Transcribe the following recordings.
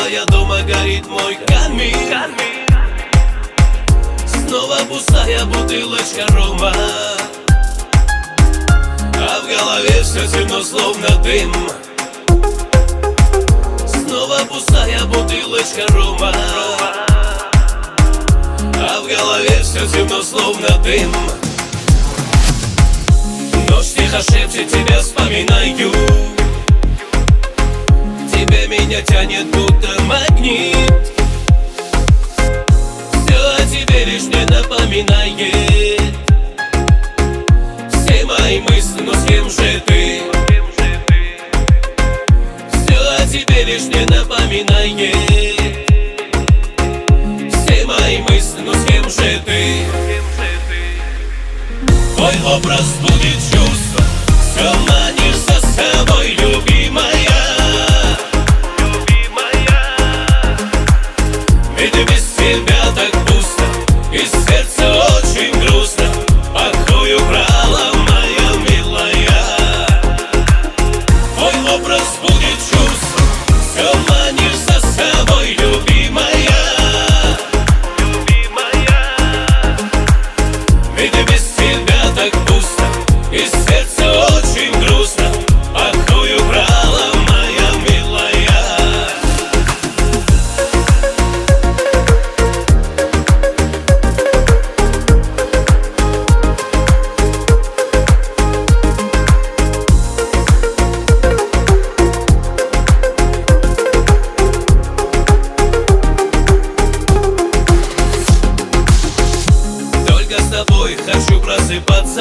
Стоя дома, горит мой камин. Снова пустая бутылочка рома, а в голове все темно, словно дым. Снова пустая бутылочка рома, а в голове все темно, словно дым. Ночь тихо шепчет, тебя вспоминаю. Тебе меня тянет, будто магнит. Все о тебе лишь мне напоминает. Все мои мысли, но с кем же ты? Все о тебе лишь мне напоминает. Все мои мысли, но с кем же ты? Твой образ будет чувство, все манишь за собой, любимая. Ведь без тебя так пусто, и сердце очень грустно. Покой украла моя милая. Твой образ будет чувство, все манишь за собой, любимая. Ведь без тебя так пусто, и сердце очень грустно. Покой украла моя милая. Только с тобой хочу просыпаться,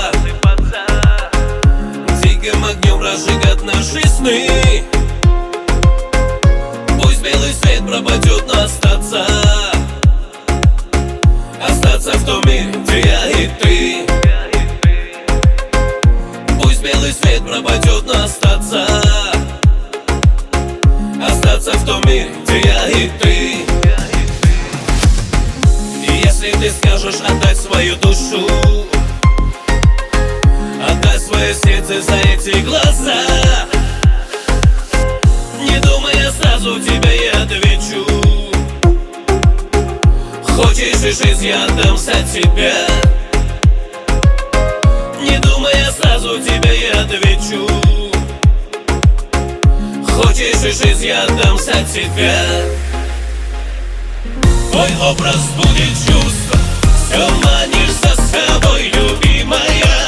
диким огнем разжигать наши сны. Пусть белый свет пропадет, но остаться в том мире, где я и ты. Пусть белый свет пропадет, но остаться в том мире, где я и ты. И если ты скажешь отдать свою душу, отдай свое сердце за эти глаза, не думая сразу тебе я отвечу. Хочешь жить, я отдам за тебя. Не думая сразу тебе я отвечу. Хочешь жить, я отдам за тебя. Твой образ будет чувство, все манишь за собой, любимая.